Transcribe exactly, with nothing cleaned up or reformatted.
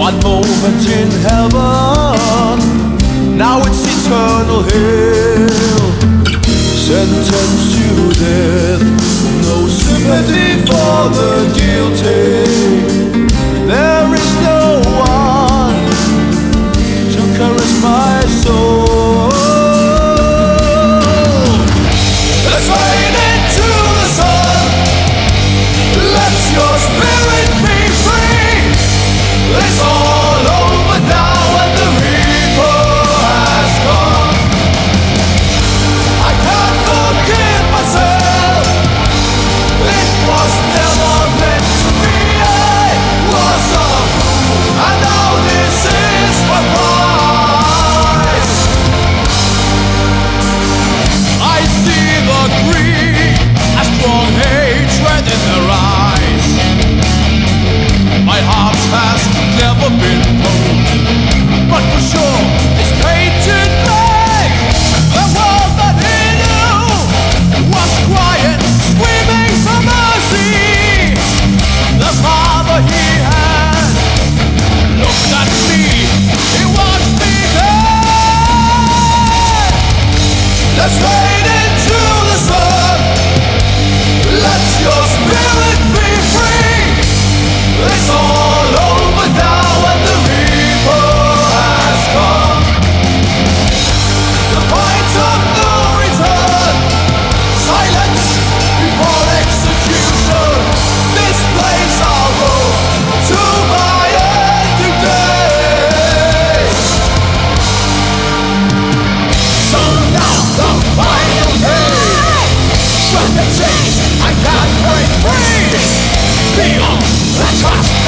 One moment in heaven, now it's eternal hell. Sentenced to death, no sympathy for the guilty. There is no one to caress my soul. Let's rain into the sun. Let your spirit be free. It's all over now and the reaper has gone. I can't forgive myself. It was never meant to be. I was a fool, and now this is my price. I see the greed, a strong hatred in their eyes. My heart has never been cold, but for sure it's painted black. The world that he knew was crying, screaming for mercy. The father he had looked at me, he watched me die. Let's rain into the sun. Let your spirit be free. It's all over now and the reaper has come. The point of no return, silence before execution. This place I'll go to my ending days. So now the final day. From the chains I can't break free. Beyond the trust.